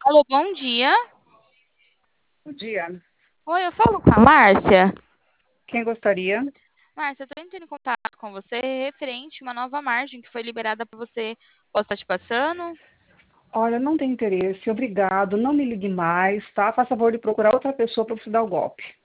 Alô, bom dia. Bom dia. Oi, eu falo com a Márcia. Quem gostaria? Márcia, eu tô entrando em contato com você referente a uma nova margem que foi liberada para você. Posso estar te passando? Olha, não tem interesse, obrigado, não me ligue mais, tá? Faça favor de procurar outra pessoa para você dar o golpe.